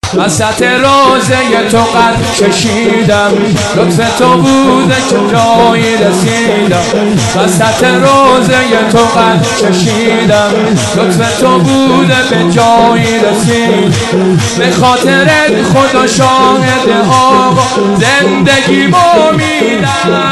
وسط روزه تو قد کشیدم، لطف تو بوده که جایی رسیدم. وسط روزه تو قد کشیدم، لطف تو بوده به جایی رسید. به خاطر خدا شاهد آقا زندگیمو میدم.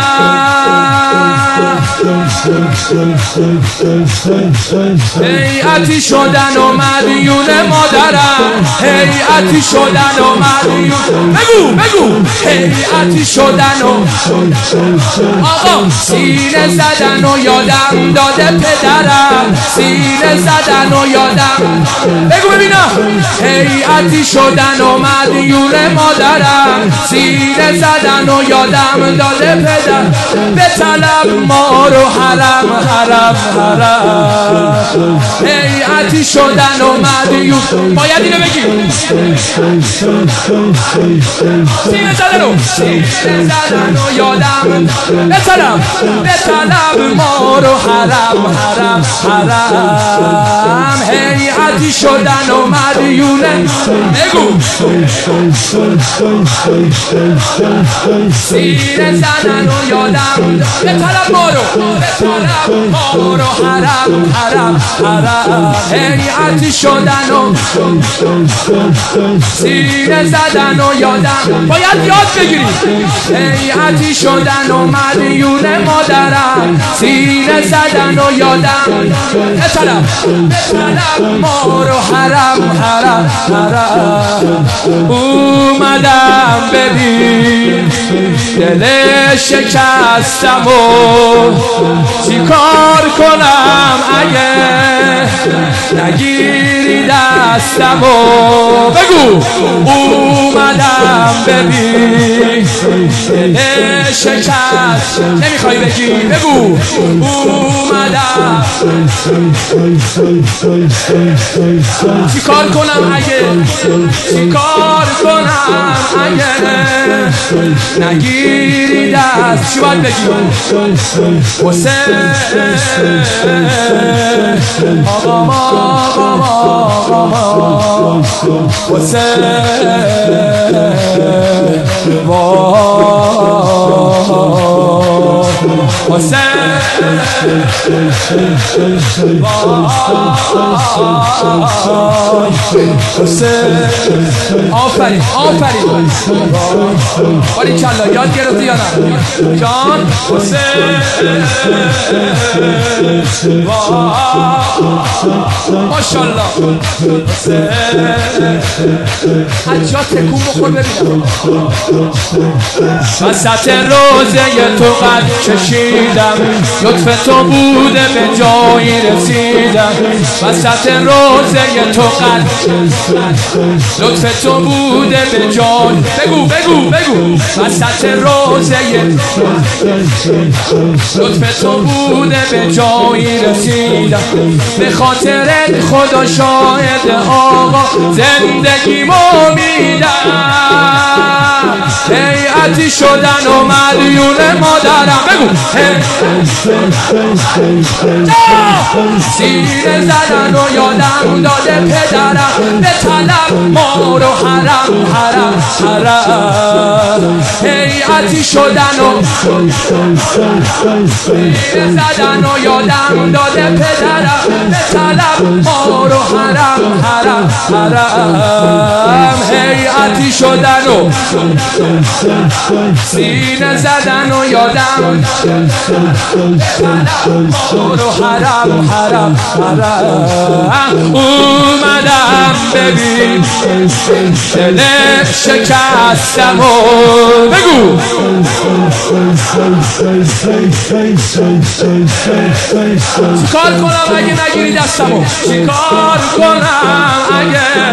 هیئتی شدن و مدیون مادرم، هیئتی شدن و مدیون، بگو هیئتی شدن و آقا سینه زدن و یادم داده پدرم، سینه زدن و یادم، بگو ببینم. هیئتی شدن و مدیون مادرم، سینه زدن و یادم داده پدر. به طلب ما رو حرم حرم حرم، هیئتی شدن و مدیون. باید اینو بگیم. سینه زدن و یادم به طلب ما رو حرم حرم حرم، هیئتی شدن و مدیونه. بگو سینه زدن و یادم به طلب ما رو حرم حرم حرم، هیئتی شدن و سینه زدن و یادم. باید یاد بگیریم. هیئتی شدن و مدیون مادرم، سینه زدن و یادم به طلب ما رو حرم حرم حرم. اومدم ببین دل شکستم و چی کار کنم اگه نگیری دستم و بگو. اومدم ببین دل شکست، نمیخوای بگی بگو. اومدم چی کار کنم اگه نگیری دست. چی باید بگی؟ حسین آقا حسین آفرین آفرین باری کلا یاد گرفتی یا نه جان حسین ماشالله حسین از جا تکون بخور ببینم وسط روزه تو قد کشیدم لطف تو بوده به جایی رسیدم وسط روزه تو قد لطف تو بوده به جای بگو بگو بگو وسط روزه لطف تو بوده به جایی رسیدم به خاطر خدا شاهد آقا زندگیمو میدم هیئتی شدن و مدیون مادرم بگو سینه زدن و یادم داده پدرم به طلب ما رو حرم حرم حرم هیئتی شدن و سینه زدن و یادم داده پدرم به طلب ما رو حرم حرم حرم هیئتی شدن و سینه زدن و یادم ما رو حرم حرم حرم اومدم ببین دل شکستم و بگو چیکار کنم اگه نگیری دستمو چیکار کنم اگه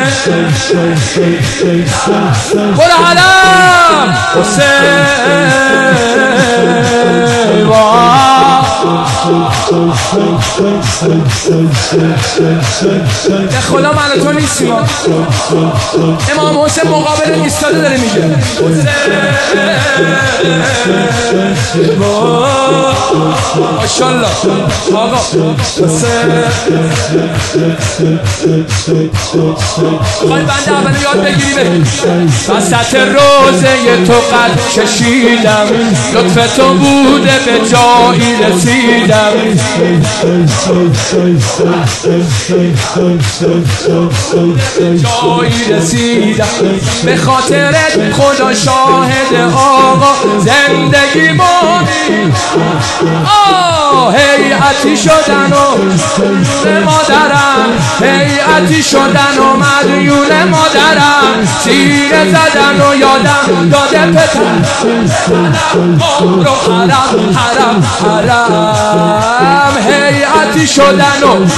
برو حرم حسین به خدا من تو نیستیم. امام حسین مقابل ایستاده داره میگه ماشاءالله آقا خواهی بنده اولو یاد بگیری بگی وسط روزه تو قد کشیدم لطف تو بوده به جایی رسیدم جایی رسیدم به خاطرت خدا شاهد آقا زندگی مانی هیئتی شدن و مادرم هیئتی شدن و مدیون مادرم سیره زدن و یادم داده پتر رو حرم حرم حرم هیئتی شدن و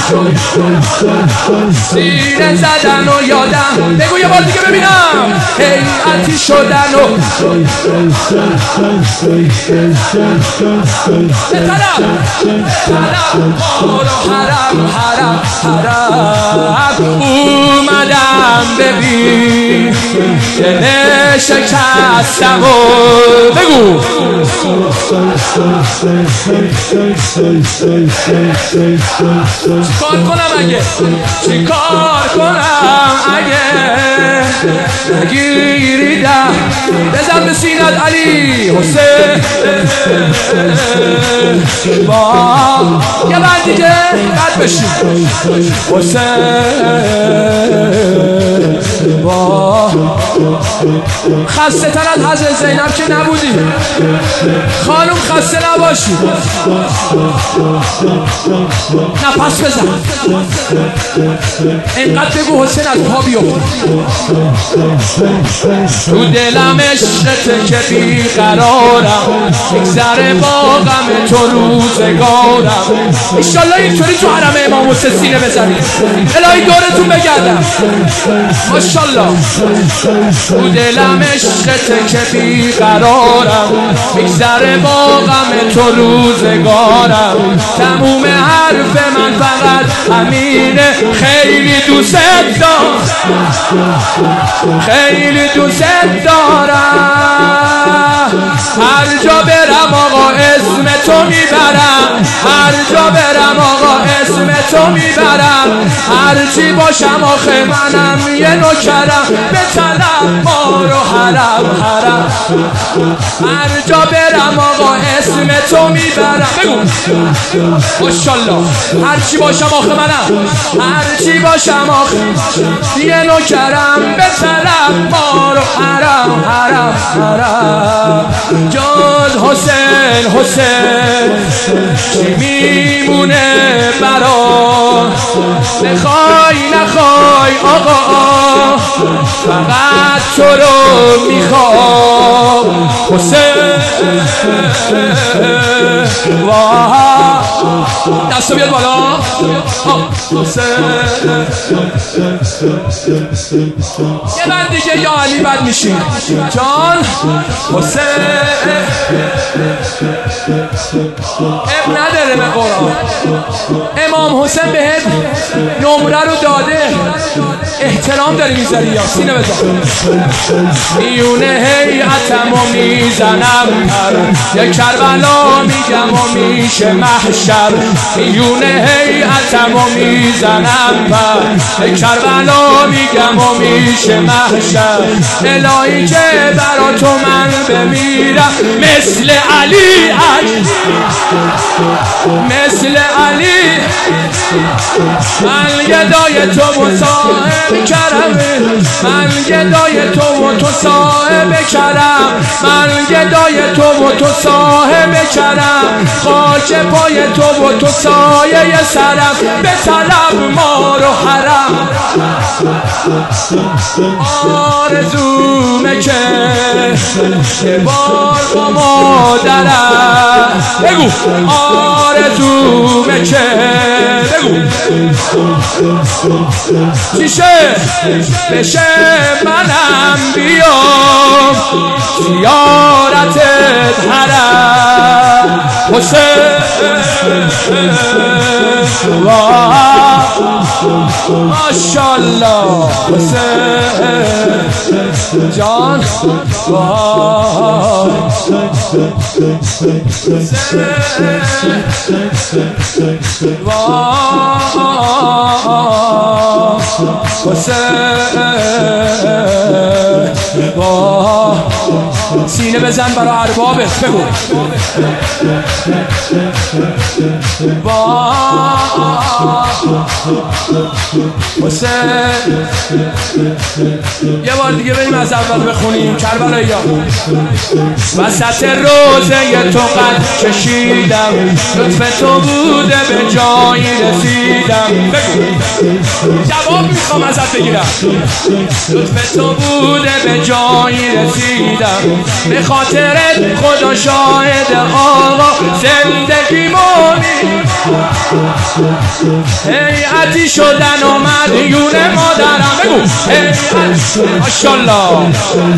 سیره زدن و یادم بگو یه بار دیگه ببینم هیئتی شدن و حرم حرم حرم اومدم ببین دل شکستم و بگو چیکار کنم اگه چیکار کنم اگه نگیریدم بزن به سینت علی حسین با یه بند دیگه قد بشید حسین با خسته تر از حضرت زینب که نبودی خانم خسته نباشی نفس بزن اینقدر بگو حسین از پا بیفت تو دلم عشقته که بیقرارم میگذره با غم تو روزگارم ایشالله اینطوری تو حرم امام حسین سینه بزنید الهی دورتون بگردم ماشالله تو دلم عشقته که بیقرارم میگذره با غم تو روزگارم تموم حرف من فقط همینه خیلی دوست دارم خیلی دوست دارم هر جا برم آقا اسم تو میبرم هر جا برم آقا اسم تو میبرم هرچی باشم آخه منم یه نوکرم به طلب ما رو حرم حرم هر جا برم آقا اسم تو میبرم بگو ماشالله هرچی باشم آخه منم هرچی باشم آخه یه نوکرم به طلب ما رو حرم حرم حرم جز حسین حسین چی میمونه برا نخوای نخوای آقا فقط تو رو میخوام حسین واه دستو بیاد بالا حسین یه بند دیگه یا علی بد میشین جان حسین اب نداره به قرآن امام حسین بهت نمره رو داده احترام داری میذاری یا سینه بزن میونه هیئتم و میزنم یک کربلا میگم و میشه محشر میونه هیئتم و میزنم یک کربلا میگم و میشه محشر الهی که برا تو من بمیرم مثل علی مثل علی من گدای تو و صاحب کرمه من گدای تو و تو صاحب کرم من گدای تو و تو صاحب کرم خاک پای تو و تو سایه سرم به طلب ما رو حرم آرزومه که یه بار با مادرم بگو آرزومه که بگو چیشه بشه منم من بیام زیارتت حرم حسین ماشاءالله حسین جان سینه بزن برای اربابت بگو حسین یه بار دیگه بریم از اول بخونیم کربلایی ها وسط روزه تو قد کشیدم لطف تو بوده به جایی رسیدم بگو جواب میخوام ازت بگیرم لطف تو بوده به جایی رسیدم به خاطرت خدا شاهد آقا زندگی مونی هیئتی شدن و مدیون مادرم بگو ماشاءالله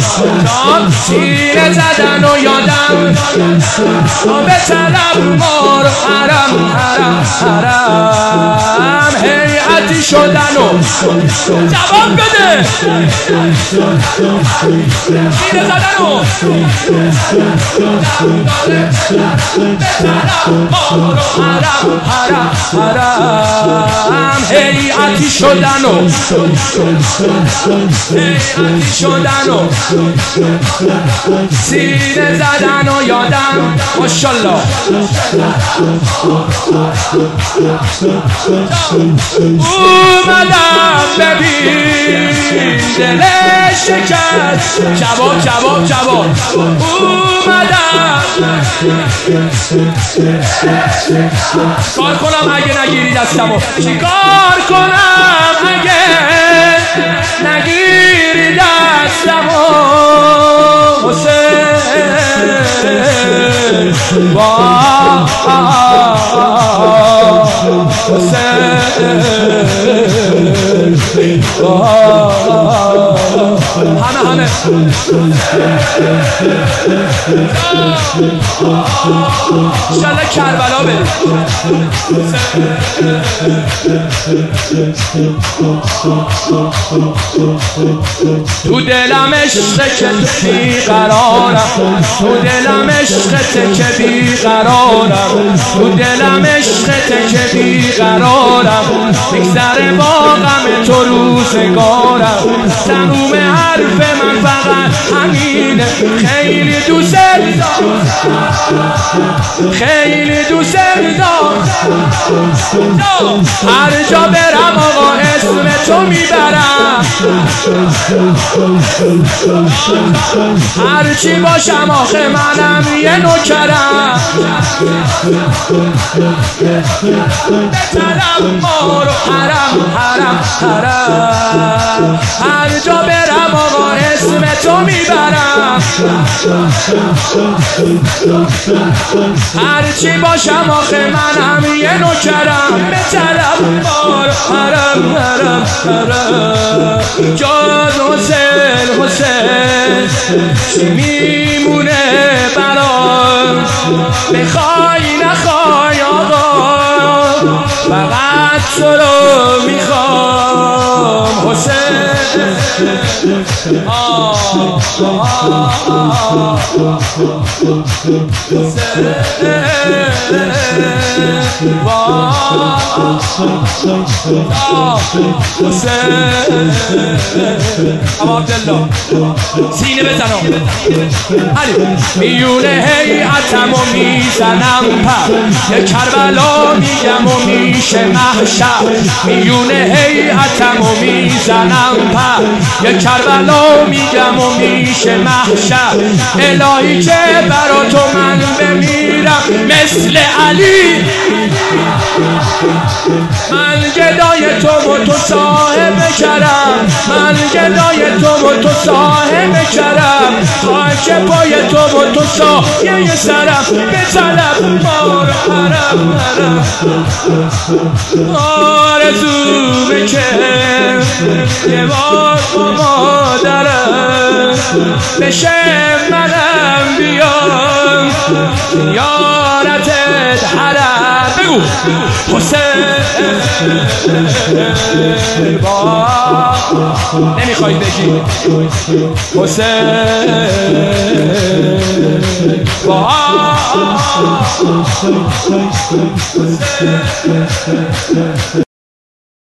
سینه زدن و یادم به طلب ما رو حرم حرم حرم هیئتی شدن و جواب بده سینه زدن و به طلب ما رو حرم حرم حرم هیئتی شدن و هیئتی شدن و سینه زدن و یادم ماشاءالله اومدم ببین دلش شکست جواب جواب جواب اومدم کار کنم اگه نگیری دستمو چی کار کنم اگه نگیری دستمو حسین همه انشالله کربلا بده تو دلم عشقه که بیقرارم تو دلم عشقه که بیقرارم تو دلم عشقه که بیقرارم بگذره با غم تو روزگارم تموم حرف من فقط همینه خیلی دوست دارم خیلی دوست دارم هر جا برم آقا اسم تو میبرم هرچی باشم آخه منم یه نوکرم بطلب ما رو حرم حرم حرم هر جا برم آقا اسم تو میبرم هرچی باشم آخه منم یه نوکرم بطلب ما رو حرم حرم حرم جز حسین حسین چی میمونه برام بخوای نخوای آقا فقط تو رو میخوام حسین اما عبدالله سینه بزنم میونه هیئتم و میزنم پر یه کربلا میگم و میشه محشر میونه هیئتم و میزنم پر یه کربلا میگم و میشه محشر الهی که برا تو من بمیرم مثل علی من گدای تو و تو صاحب کرم من گدای تو و تو صاحب کرم خاک پای تو و تو سایه سرم به طلب ما رو حرم حرم آرزو بکن یه بار با مادرم بشه منم بیام زیارتت حرم بگو حسین با نمیخوای بگی حسین با